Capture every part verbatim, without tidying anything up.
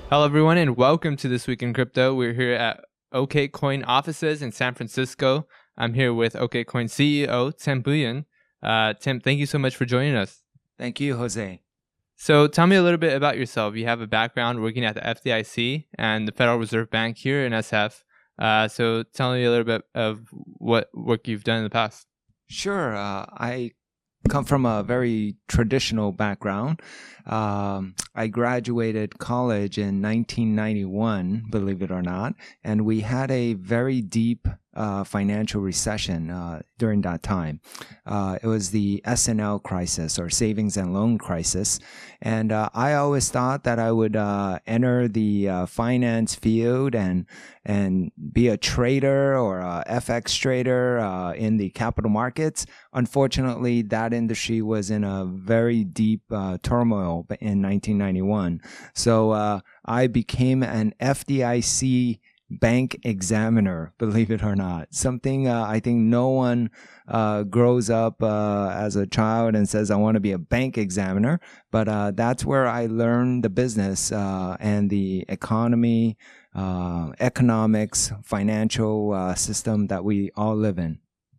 Hello, everyone, and welcome to This Week in Crypto. We're here at OKCoin offices in San Francisco. I'm here with OKCoin C E O, Tim Bhuiyan. Uh, Tim, thank you so much for joining us. Thank you, Jose. So tell me a little bit about yourself. You have a background working at the F D I C and the Federal Reserve Bank here in S F. Uh, so tell me a little bit of what work you've done in the past. Sure. Uh, I come from a very traditional background. Um, I graduated college in nineteen ninety-one, believe it or not, and we had a very deep uh, financial recession uh, during that time. Uh, it was the S and L crisis, or savings and loan crisis, and uh, I always thought that I would uh, enter the uh, finance field and and be a trader or a F X trader uh, in the capital markets. Unfortunately, that industry was in a very deep uh, turmoil in nineteen ninety-one. So uh, I became an F D I C bank examiner, believe it or not. Something uh, I think no one uh, grows up uh, as a child and says, I want to be a bank examiner. But uh, that's where I learned the business uh, and the economy, uh, economics, financial uh, system that we all live in.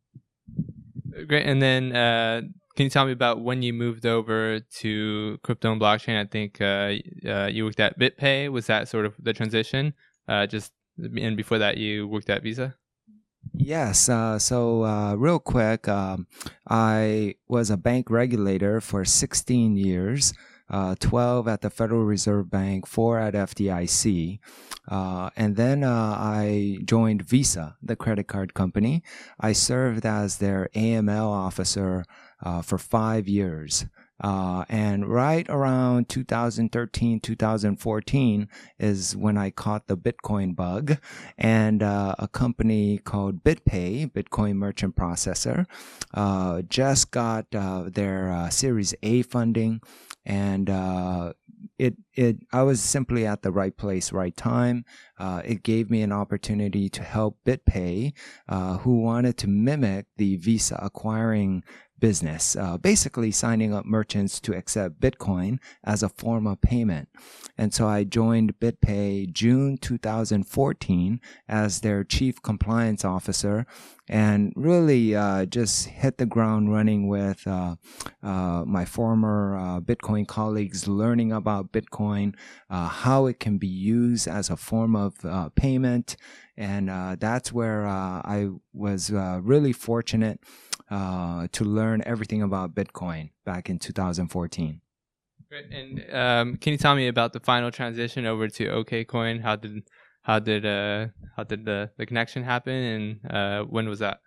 Great. And then uh, can you tell me about when you moved over to crypto and blockchain? I think uh, uh, you worked at BitPay. Was that sort of the transition? Uh, just and before that, you worked at Visa? Yes. Uh, so uh, real quick, um, I was a bank regulator for sixteen years. Uh, twelve at the Federal Reserve Bank, four at F D I C. Uh, and then uh, I joined Visa, the credit card company. I served as their A M L officer uh, for five years. Uh, and right around two thousand thirteen, two thousand fourteen is when I caught the Bitcoin bug, and uh, a company called BitPay, Bitcoin Merchant Processor, uh, just got uh, their uh, Series A funding. And uh, it it I was simply at the right place, right time. Uh, it gave me an opportunity to help BitPay, uh, who wanted to mimic the Visa acquiring business, uh, basically signing up merchants to accept Bitcoin as a form of payment. And so I joined BitPay June two thousand fourteen as their chief compliance officer, and really uh, just hit the ground running with uh, uh, my former uh, Bitcoin colleagues, learning about Bitcoin, uh, how it can be used as a form of uh, payment. And uh, that's where uh, I was uh, really fortunate uh, to learn everything about Bitcoin back in two thousand fourteen. Great. And um, can you tell me about the final transition over to OKCoin? How did how did uh, how did the, the connection happen, and uh, when was that?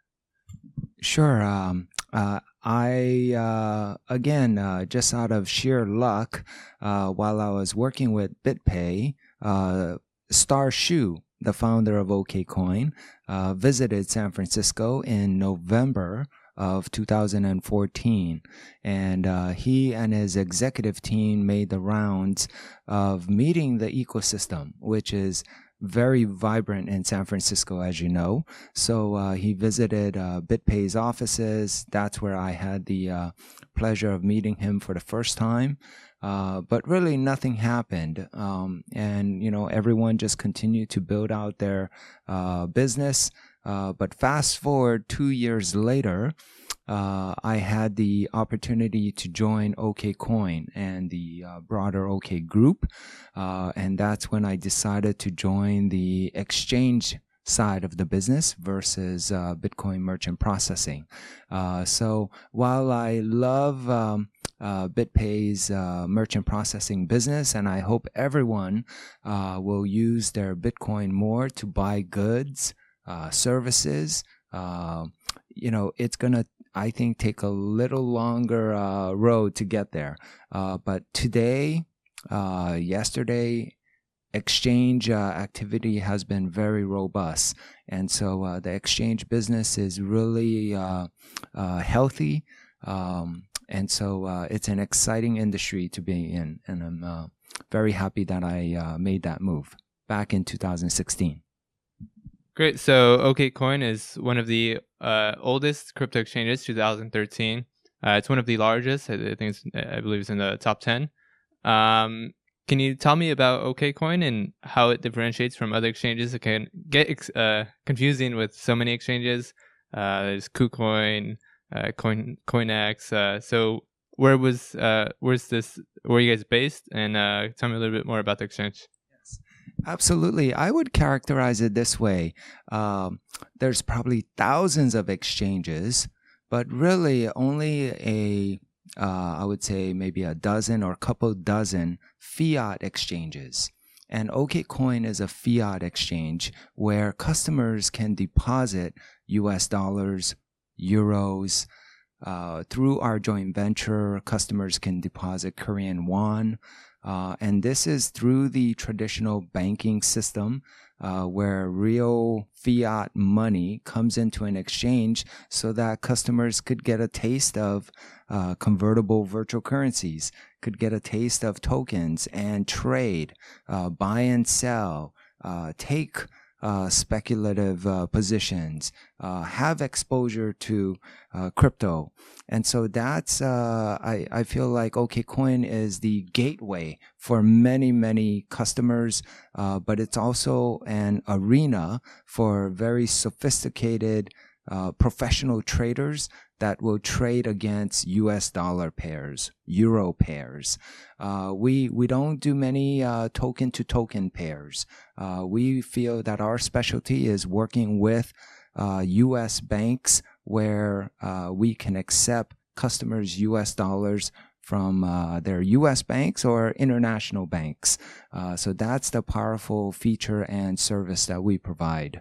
Sure. Um, uh, I, uh, again, uh, just out of sheer luck, uh, while I was working with BitPay, uh, Star Shu, the founder of OKCoin, uh, visited San Francisco in November of two thousand fourteen. And uh, he and his executive team made the rounds of meeting the ecosystem, which is very vibrant in San Francisco, as you know. So uh, he visited uh, BitPay's offices. That's where I had the uh, pleasure of meeting him for the first time. Uh, but really nothing happened. Um, and, you know, everyone just continued to build out their uh, business. Uh, but fast forward two years later, uh, I had the opportunity to join OKCoin and the uh, broader OK group. Uh, and that's when I decided to join the exchange side of the business versus uh, Bitcoin merchant processing. Uh, so while I love um, uh, BitPay's uh, merchant processing business, and I hope everyone uh, will use their Bitcoin more to buy goods, uh, services, uh, you know, it's going to, I think, take a little longer uh, road to get there. Uh, but today, uh, yesterday, exchange uh, activity has been very robust. And so uh, the exchange business is really uh, uh, healthy. Um, and so uh, it's an exciting industry to be in. And I'm uh, very happy that I uh, made that move back in two thousand sixteen. Great. So OKCoin is one of the uh, oldest crypto exchanges, two thousand thirteen. Uh, it's one of the largest. I think it's, I believe it's in the top ten. Um, can you tell me about OKCoin and how it differentiates from other exchanges? It can get uh, confusing with so many exchanges. Uh, there's KuCoin, uh, Coin CoinEx. Uh, so where was uh, where's this? Where are you guys based? And uh, tell me a little bit more about the exchange. Yes, absolutely. I would characterize it this way. Um, there's probably thousands of exchanges, but really only a Uh, I would say maybe a dozen or a couple dozen fiat exchanges. And OKCoin is a fiat exchange where customers can deposit U S dollars, euros. Uh, through our joint venture, customers can deposit Korean won. Uh, and this is through the traditional banking system uh, where real fiat money comes into an exchange so that customers could get a taste of uh, convertible virtual currencies, could get a taste of tokens and trade, uh, buy and sell, uh, take Uh, speculative uh, positions, uh, have exposure to uh, crypto. And so that's, uh, I, I feel like OKCoin is the gateway for many, many customers, uh, but it's also an arena for very sophisticated uh, professional traders that will trade against U S dollar pairs, euro pairs. Uh, we we don't do many uh, token to token pairs. Uh, we feel that our specialty is working with uh, U S banks where uh, we can accept customers' U S dollars from uh, their U S banks or international banks. Uh, so that's the powerful feature and service that we provide.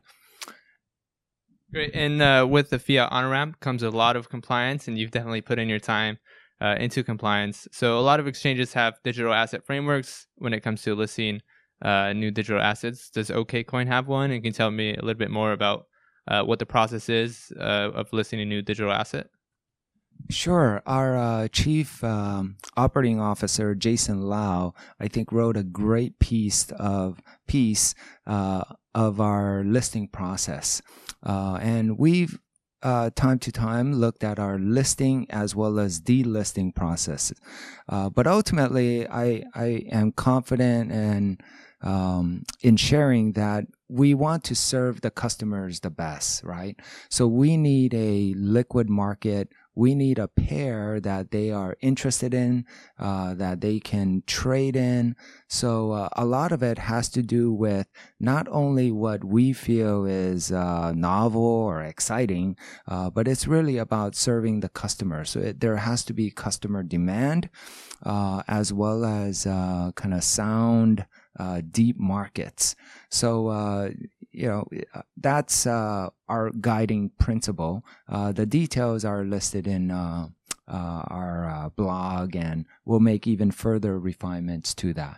Great. And uh, with the fiat on-ramp comes a lot of compliance, and you've definitely put in your time uh, into compliance. So a lot of exchanges have digital asset frameworks when it comes to listing uh, new digital assets. Does OKCoin have one? And can you tell me a little bit more about uh, what the process is uh, of listing a new digital asset? Sure. Our uh, chief um, operating officer, Jason Lau, I think wrote a great piece of piece uh, of our listing process. Uh, and we've uh, time to time looked at our listing as well as delisting processes. Uh, but ultimately, I, I am confident in, um, in sharing that we want to serve the customers the best, right? So we need a liquid market. We need a pair that they are interested in, uh, that they can trade in. So uh, a lot of it has to do with not only what we feel is uh, novel or exciting, uh, but it's really about serving the customer. So it, there has to be customer demand, uh, as well as uh, kind of sound, uh, deep markets. So, uh, you know, that's uh, our guiding principle. Uh, the details are listed in uh, uh, our uh, blog, and we'll make even further refinements to that.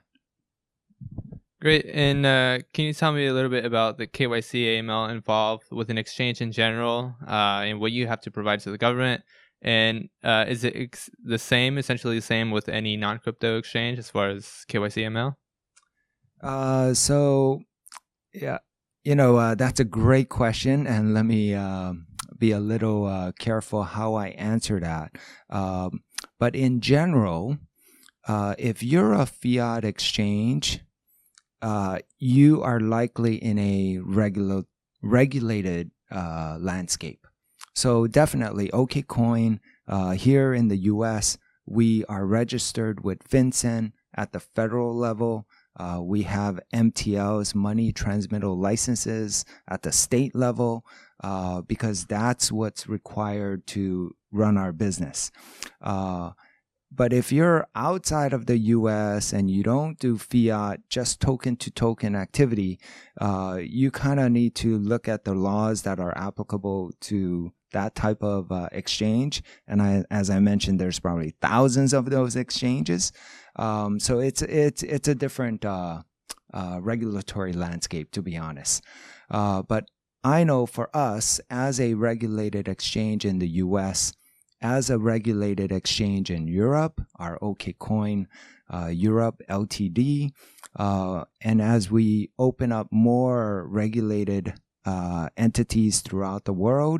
Great. And uh, can you tell me a little bit about the K Y C A M L involved with an exchange in general uh, and what you have to provide to the government? And uh, is it ex- the same, essentially the same with any non-crypto exchange as far as K Y C A M L? Uh, so, yeah. You know, uh, that's a great question, and let me uh, be a little uh, careful how I answer that. Um, but in general, uh, if you're a fiat exchange, uh, you are likely in a regular, regulated uh, landscape. So definitely, OKCoin, uh, here in the U S, we are registered with FinCEN at the federal level. Uh, we have M T L's money transmittal licenses at the state level uh, because that's what's required to run our business. Uh, but if you're outside of the U S and you don't do fiat, just token-to-token activity, uh, you kind of need to look at the laws that are applicable to that type of uh, exchange. And I, as I mentioned, there's probably thousands of those exchanges. Um, so it's it's it's a different uh, uh, regulatory landscape, to be honest. Uh, but I know for us, as a regulated exchange in the U S, as a regulated exchange in Europe, our OKCoin uh, Europe L T D, uh, and as we open up more regulated uh, entities throughout the world,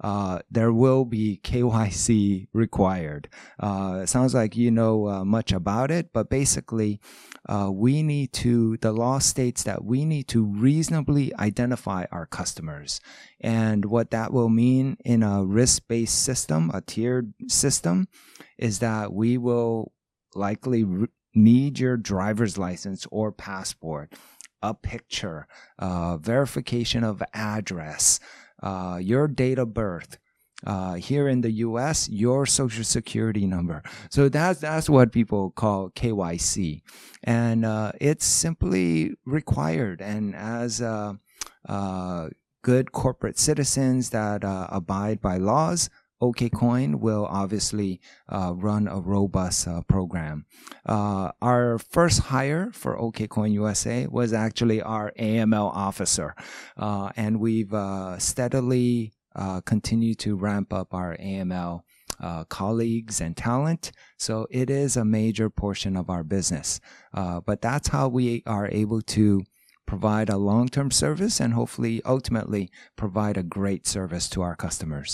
uh, there will be K Y C required. Uh, it sounds like you know uh, much about it, but basically, uh, we need to, the law states that we need to reasonably identify our customers. And what that will mean in a risk-based system, a tiered system, is that we will likely re- need your driver's license or passport, a picture, uh, verification of address, uh, your date of birth. Uh, here in the U S, your social security number. So that's that's what people call K Y C, and uh, it's simply required. And as uh, uh, good corporate citizens that uh, abide by laws, OKCoin will obviously uh, run a robust uh, program. Uh, our first hire for OKCoin U S A was actually our A M L officer, uh, and we've uh, steadily uh, continued to ramp up our A M L uh, colleagues and talent. So it is a major portion of our business, uh, but that's how we are able to provide a long-term service and hopefully ultimately provide a great service to our customers.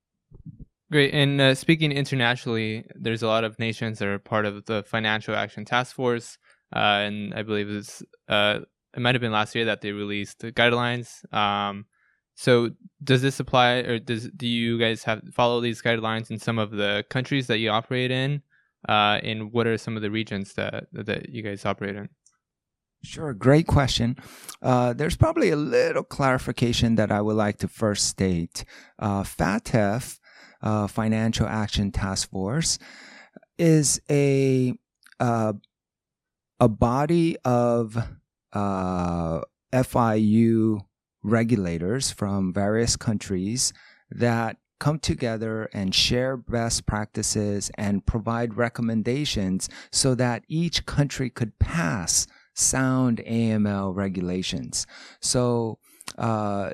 Great. And uh, speaking internationally, there's a lot of nations that are part of the Financial Action Task Force. Uh, and I believe it's, uh, it might have been last year that they released the guidelines. Um, so does this apply, or does do you guys have follow these guidelines in some of the countries that you operate in? Uh, and what are some of the regions that, that you guys operate in? Sure, great question. Uh, there's probably a little clarification that I would like to first state. Uh, FATF, uh, Financial Action Task Force, is a uh, a body of uh, F I U regulators from various countries that come together and share best practices and provide recommendations so that each country could pass sound A M L regulations. So uh,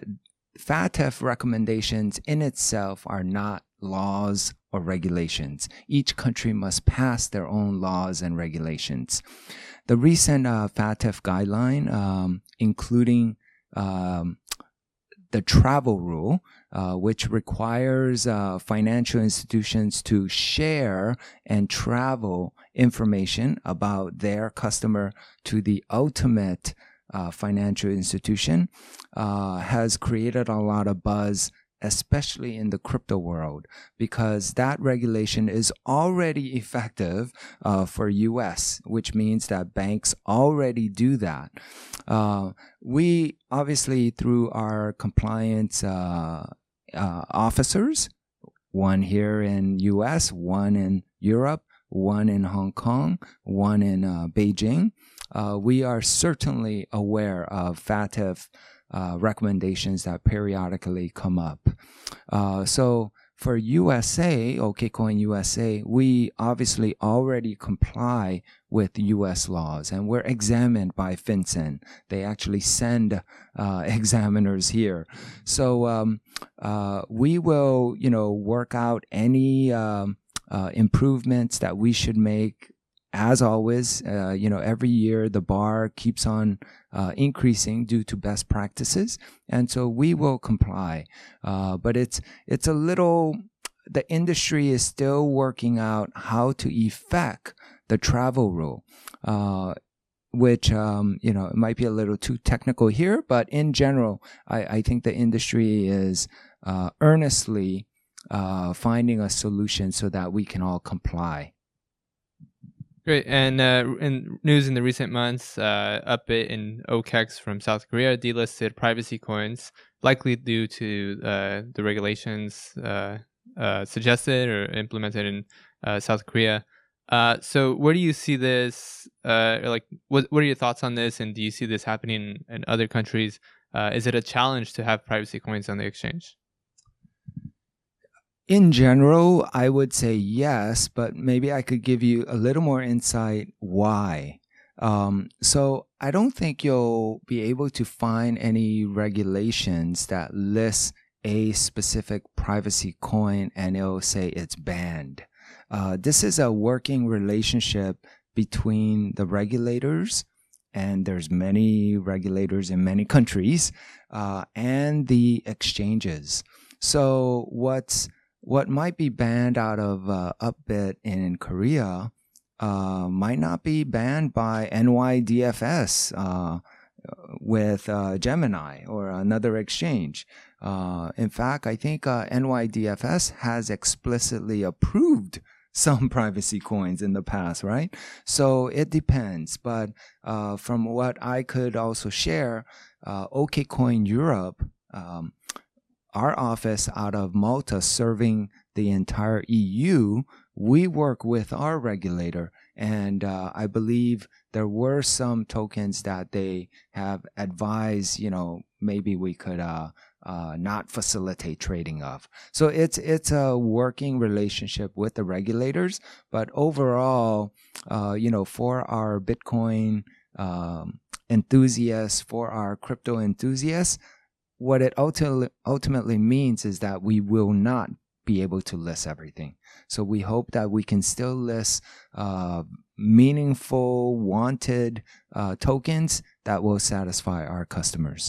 FATF recommendations in itself are not laws or regulations. Each country must pass their own laws and regulations. The recent uh, FATF guideline, um, including um, the travel rule, uh, which requires uh, financial institutions to share and travel information about their customer to the ultimate uh, financial institution, uh, has created a lot of buzz, especially in the crypto world, because that regulation is already effective uh, for U S, which means that banks already do that. Uh, we obviously, through our compliance uh, uh, officers, one here in U S, one in Europe, one in Hong Kong, one in uh, Beijing, uh, we are certainly aware of FATF Uh, recommendations that periodically come up. Uh, so for U S A, OKCoin U S A, we obviously already comply with U S laws, and we're examined by FinCEN. They actually send uh, examiners here. So um, uh, we will, you know, work out any um, uh, improvements that we should make. As always, uh, you know, every year the bar keeps on uh, increasing due to best practices, and so we will comply. Uh, but it's it's a little, the industry is still working out how to effect the travel rule, uh, which um, you know, it might be a little too technical here, but in general, I, I think the industry is uh, earnestly uh, finding a solution so that we can all comply. Great. And uh, in news in the recent months, uh, Upbit and O K E X from South Korea delisted privacy coins, likely due to uh, the regulations uh, uh, suggested or implemented in uh, South Korea. Uh, so where do you see this? Uh, like, what what are your thoughts on this? And do you see this happening in other countries? Uh, is it a challenge to have privacy coins on the exchange? In general, I would say yes, but maybe I could give you a little more insight why. Um, so I don't think you'll be able to find any regulations that list a specific privacy coin and it'll say it's banned. Uh, this is a working relationship between the regulators, and there's many regulators in many countries, uh, and the exchanges. So what's what might be banned out of uh, Upbit in Korea uh, might not be banned by N Y D F S uh, with uh, Gemini or another exchange. Uh, in fact, I think uh, N Y D F S has explicitly approved some privacy coins in the past, right? So it depends. But uh, from what I could also share, uh, OKCoin Europe, um, our office out of Malta serving the entire E U, we work with our regulator. And uh, I believe there were some tokens that they have advised, you know, maybe we could uh, uh, not facilitate trading of. So it's it's a working relationship with the regulators. But overall, uh, you know, for our Bitcoin um, enthusiasts, for our crypto enthusiasts, what it ultimately ultimately means is that we will not be able to list everything. So we hope that we can still list uh, meaningful, wanted uh, tokens that will satisfy our customers.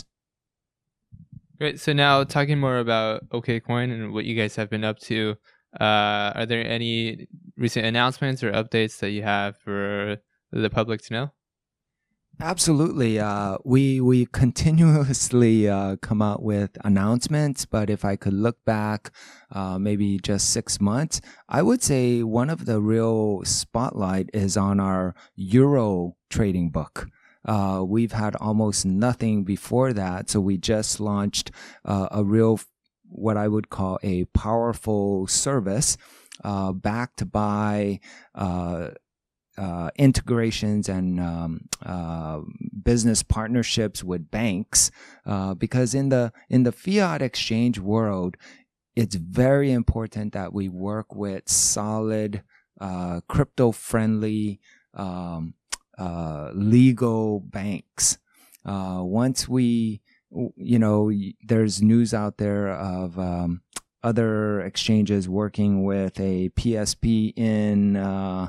Great. So now talking more about OKCoin and what you guys have been up to, uh, are there any recent announcements or updates that you have for the public to know? Absolutely. Uh, we we continuously uh, come out with announcements, but if I could look back uh, maybe just six months, I would say one of the real spotlight is on our Euro trading book. Uh, we've had almost nothing before that, so we just launched uh, a real, what I would call a powerful service uh, backed by uh, Uh, integrations and um, uh, business partnerships with banks, uh, because in the in the fiat exchange world, it's very important that we work with solid, uh, crypto-friendly, um, uh, legal banks. Uh, once we, you know, there's news out there of um, other exchanges working with a P S P in uh,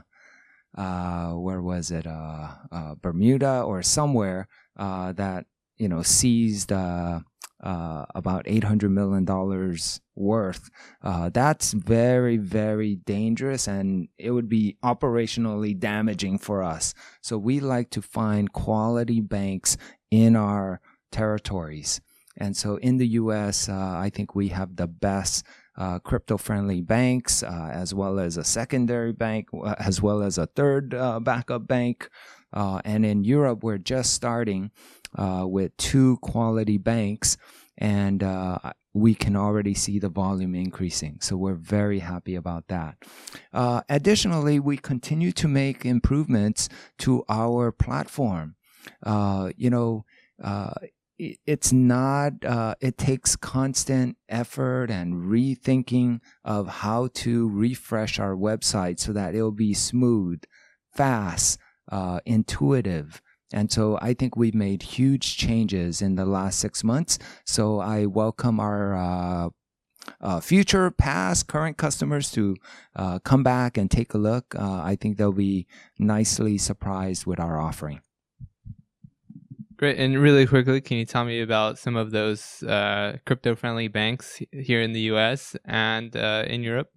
Uh, where was it? Uh, uh, Bermuda or somewhere uh, that you know seized uh, uh, about eight hundred million dollars worth. Uh, that's very, very dangerous, and it would be operationally damaging for us. So we like to find quality banks in our territories. And so in the U S, uh, I think we have the best Uh, crypto-friendly banks, uh, as well as a secondary bank, uh, as well as a third uh, backup bank. Uh, and in Europe, we're just starting uh, with two quality banks, and uh, we can already see the volume increasing. So we're very happy about that. Uh, additionally, we continue to make improvements to our platform. Uh, you know, uh, It's not, uh, it takes constant effort and rethinking of how to refresh our website so that it'll be smooth, fast, uh, intuitive. And so I think we've made huge changes in the last six months. So I welcome our uh, uh, future, past, current customers to uh, come back and take a look. Uh, I think they'll be nicely surprised with our offering. Great. And really quickly, can you tell me about some of those uh, crypto-friendly banks here in the U S and uh, in Europe?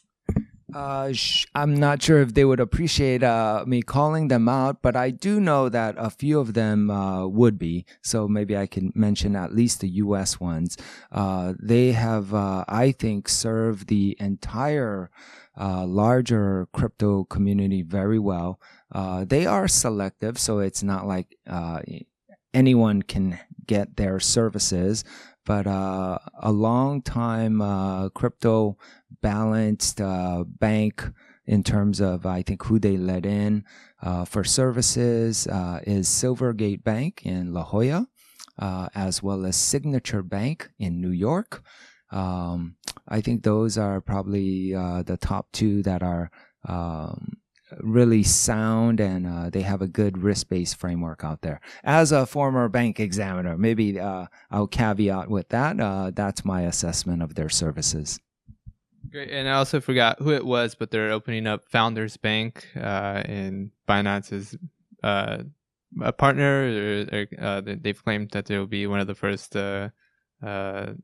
Uh, sh- I'm not sure if they would appreciate uh, me calling them out, but I do know that a few of them uh, would be. So maybe I can mention at least the U S ones. Uh, they have, uh, I think, served the entire uh, larger crypto community very well. Uh, they are selective, so it's not like uh, anyone can get their services, but uh, a long time uh, crypto balanced uh, bank in terms of, I think, who they let in uh, for services uh, is Silvergate Bank in La Jolla, uh, as well as Signature Bank in New York. Um, I think those are probably uh, the top two that are um, really sound, and uh, they have a good risk-based framework out there. As a former bank examiner, maybe uh, I'll caveat with that. Uh, that's my assessment of their services. Great. And I also forgot who it was, but they're opening up Founders Bank, uh, and Binance is uh, a partner. Or, or, uh, they've claimed that they will be one of the first uh, uh,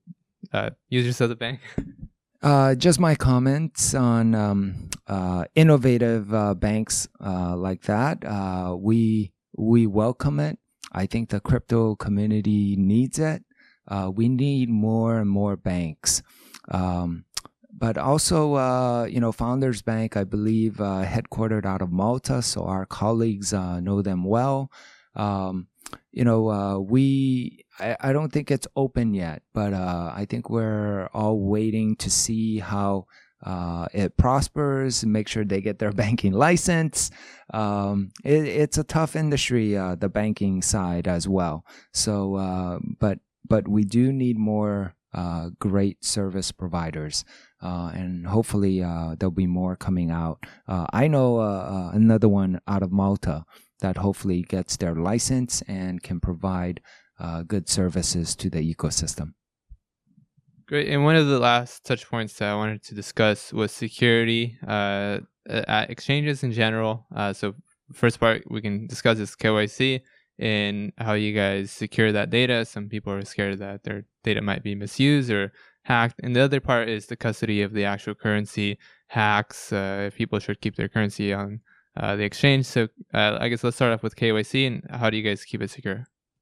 uh, users of the bank? Uh, just my comments on um, uh, innovative uh, banks uh, like that. Uh, we we welcome it. I think the crypto community needs it. Uh, we need more and more banks. Um, but also, uh, you know, Founders Bank, I believe, uh, headquartered out of Malta, so our colleagues uh, know them well. Um, you know, uh, we, I, I don't think it's open yet, but uh, I think we're all waiting to see how uh, it prospers, make sure they get their banking license. Um, it, it's a tough industry, uh, the banking side as well. So, uh, but, but we do need more uh, great service providers. Uh, and hopefully uh, there'll be more coming out. Uh, I know uh, uh, another one out of Malta that hopefully gets their license and can provide uh, good services to the ecosystem. Great. And one of the last touch points that I wanted to discuss was security uh, at exchanges in general. Uh, so first part we can discuss is K Y C and how you guys secure that data. Some people are scared that their data might be misused or hacked. And the other part is the custody of the actual currency, hacks, uh, if people should keep their currency on uh, the exchange. So uh, I guess let's start off with K Y C and how do you guys keep it secure?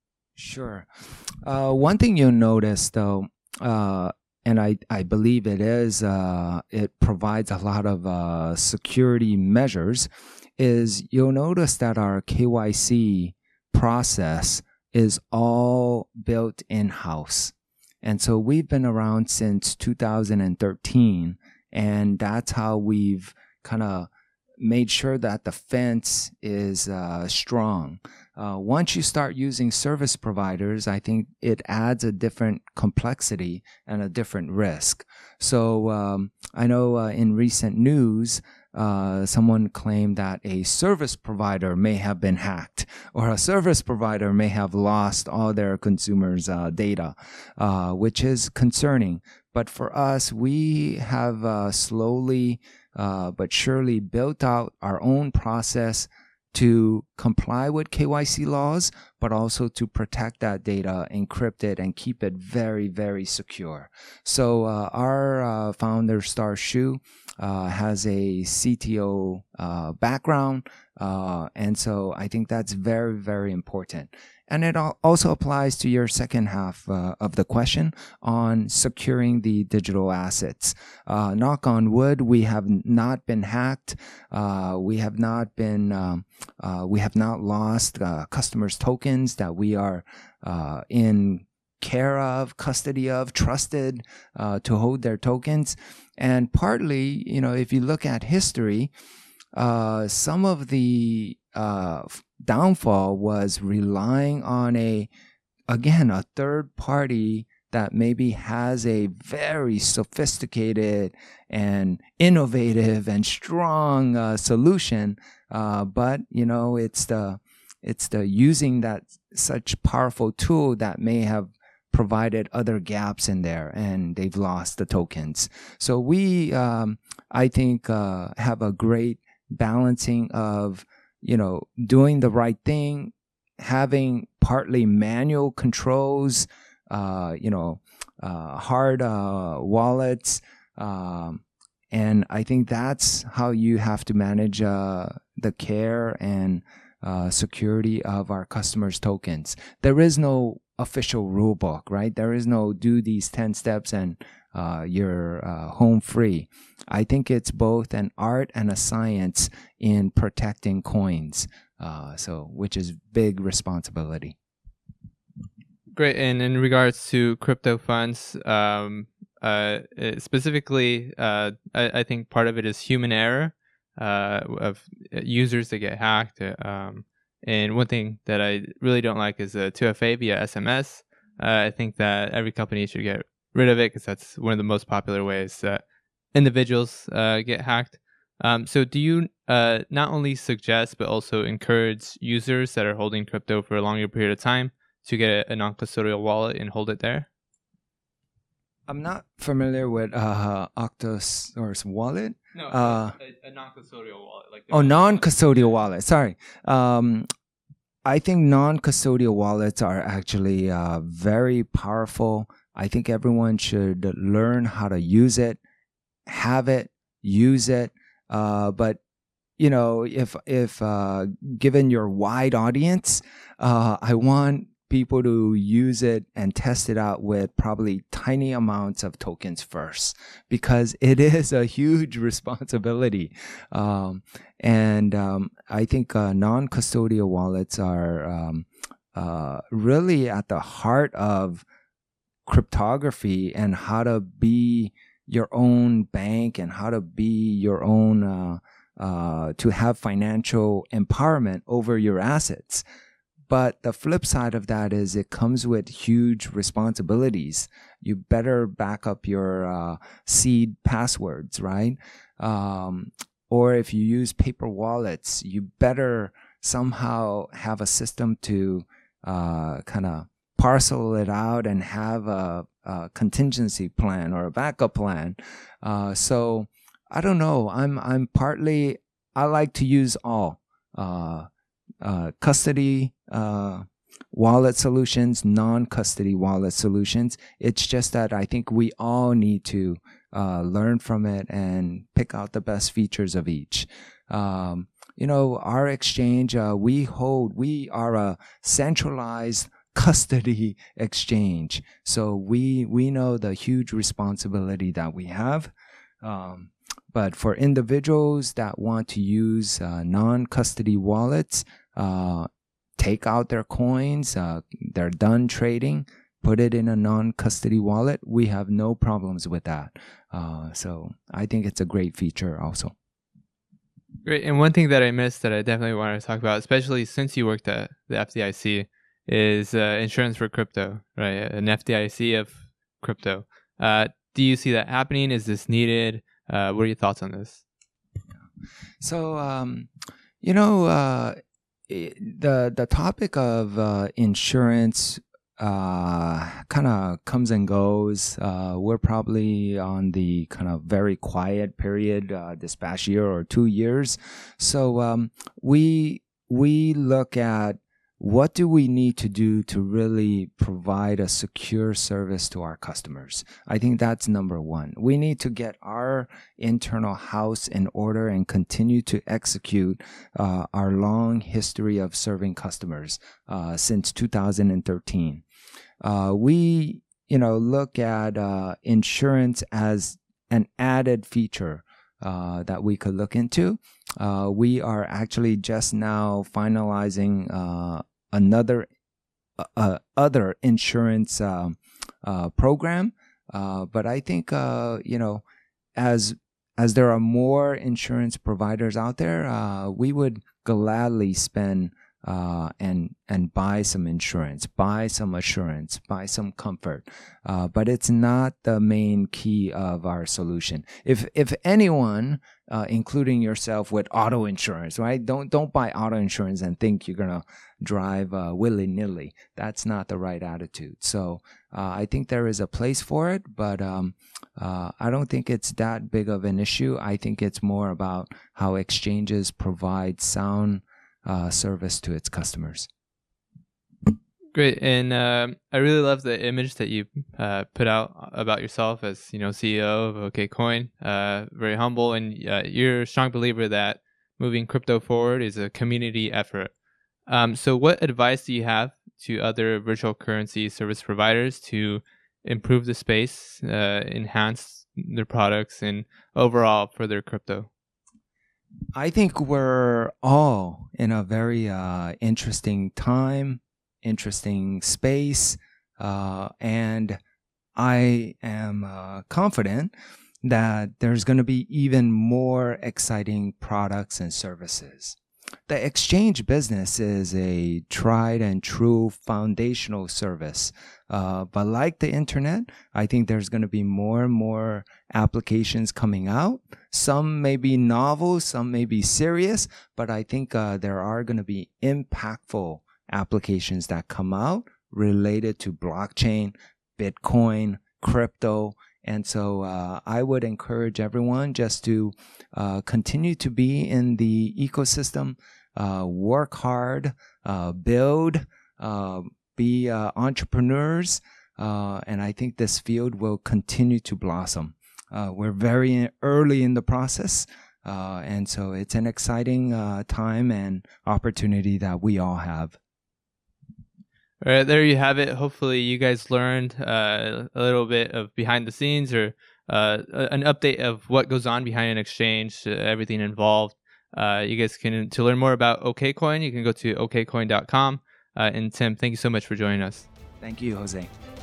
Sure. Uh, one thing you'll notice though, uh, and I, I believe it is, uh, it provides a lot of uh, security measures, is you'll notice that our K Y C process is all built in-house. And so we've been around since two thousand thirteen, and that's how we've kind of made sure that the fence is uh, strong. Uh, once you start using service providers, I think it adds a different complexity and a different risk. So um, I know uh, in recent news, uh, someone claimed that a service provider may have been hacked, or a service provider may have lost all their consumers' uh, data, uh, which is concerning. But for us, we have uh, slowly uh, but surely built out our own process to comply with K Y C laws, but also to protect that data, encrypt it, and keep it very, very secure. So uh, our uh, founder, Star Shu, uh, has a C T O uh, background, uh, and so I think that's very, very important. And it also applies to your second half uh, of the question on securing the digital assets. Uh, knock on wood, we have not been hacked. Uh, we have not been, um, uh, we have not lost uh, customers' tokens that we are uh, in care of, custody of, trusted uh, to hold their tokens. And partly, you know, if you look at history, uh, some of the uh, downfall was relying on a, again, a third party that maybe has a very sophisticated and innovative and strong uh, solution, uh, but you know, it's the it's the using that such powerful tool that may have provided other gaps in there, and they've lost the tokens. So we, um, I think, uh, have a great balancing of, you know, doing the right thing, having partly manual controls, uh, you know, uh, hard uh, wallets. Um, and I think that's how you have to manage uh, the care and uh, security of our customers' tokens. There is no official rule book, right? There is no do these ten steps and uh, you're uh, home free. I think it's both an art and a science in protecting coins, uh, so which is big responsibility. Great. And in regards to crypto funds, um, uh, specifically, uh, I, I think part of it is human error uh, of users that get hacked. Um, and one thing that I really don't like is uh, two F A via S M S. Uh, I think that every company should get rid of it because that's one of the most popular ways that individuals uh, get hacked. Um, so do you uh, not only suggest but also encourage users that are holding crypto for a longer period of time to get a, a non-custodial wallet and hold it there? I'm not familiar with uh, Octosource wallet. No, uh, a, a non-custodial wallet. Like oh, non-custodial wallet. Sorry. Um, I think non-custodial wallets are actually uh, very powerful. I think everyone should learn how to use it, have it, use it. Uh, but you know, if if uh, given your wide audience, uh, I want people to use it and test it out with probably tiny amounts of tokens first, because it is a huge responsibility. Um, and um, I think uh, non-custodial wallets are um, uh, really at the heart of cryptography and how to be your own bank and how to be your own uh, uh, to have financial empowerment over your assets. But the flip side of that is it comes with huge responsibilities. You better back up your uh, seed passwords, right? Um, or if you use paper wallets, you better somehow have a system to uh, kind of parcel it out and have a, a contingency plan or a backup plan. Uh, so I don't know. I'm I'm partly I like to use all uh, uh, custody uh, wallet solutions, non-custody wallet solutions. It's just that I think we all need to uh, learn from it and pick out the best features of each. Um, you know, our exchange, uh, we hold, we are a centralized custody exchange. So we we know the huge responsibility that we have. Um, but for individuals that want to use uh, non-custody wallets, uh, take out their coins, uh, they're done trading, put it in a non-custody wallet. We have no problems with that. Uh, so I think it's a great feature also. Great. And one thing that I missed that I definitely wanted to talk about, especially since you worked at the F D I C, is uh, insurance for crypto, right? An F D I C of crypto. Uh, do you see that happening? Is this needed? Uh, what are your thoughts on this? So, um, you know, uh, it, the the topic of uh, insurance uh, kind of comes and goes. Uh, we're probably on the kind of very quiet period uh, this past year or two years. So um, we we look at what do we need to do to really provide a secure service to our customers? I think that's number one. We need to get our internal house in order and continue to execute uh, our long history of serving customers uh, since two thousand thirteen. Uh, we, you know, look at uh, insurance as an added feature uh, that we could look into. Uh, we are actually just now finalizing uh, another uh, other insurance uh, uh, program, uh, but I think uh, you know, as as there are more insurance providers out there, uh, we would gladly spend uh, and and buy some insurance, buy some assurance, buy some comfort. Uh, but it's not the main key of our solution. If if anyone, uh, including yourself, with auto insurance, right? Don't don't buy auto insurance and think you're gonna drive uh, willy nilly. That's not the right attitude. So uh, I think there is a place for it, but um, uh, I don't think it's that big of an issue. I think it's more about how exchanges provide sound Uh, service to its customers. Great, and uh, I really love the image that you uh, put out about yourself as, you know, C E O of OKCoin. Uh, very humble, and uh, you're a strong believer that moving crypto forward is a community effort. Um, so, what advice do you have to other virtual currency service providers to improve the space, uh, enhance their products, and overall for their crypto? I think we're all in a very uh, interesting time, interesting space, uh, and I am uh, confident that there's going to be even more exciting products and services. The exchange business is a tried and true foundational service. Uh, but like the internet, I think there's going to be more and more applications coming out. Some may be novel, some may be serious, but I think uh, there are going to be impactful applications that come out related to blockchain, Bitcoin, crypto. And so uh, I would encourage everyone just to uh, continue to be in the ecosystem, uh, work hard, uh, build, uh, be uh, entrepreneurs, uh, and I think this field will continue to blossom. Uh, we're very early in the process, uh, and so it's an exciting uh, time and opportunity that we all have. All right, there you have it. Hopefully you guys learned uh, a little bit of behind the scenes, or uh, an update of what goes on behind an exchange, uh, everything involved. Uh, you guys can, to learn more about OKCoin, you can go to O K coin dot com. Uh, and Tim, thank you so much for joining us. Thank you, Jose.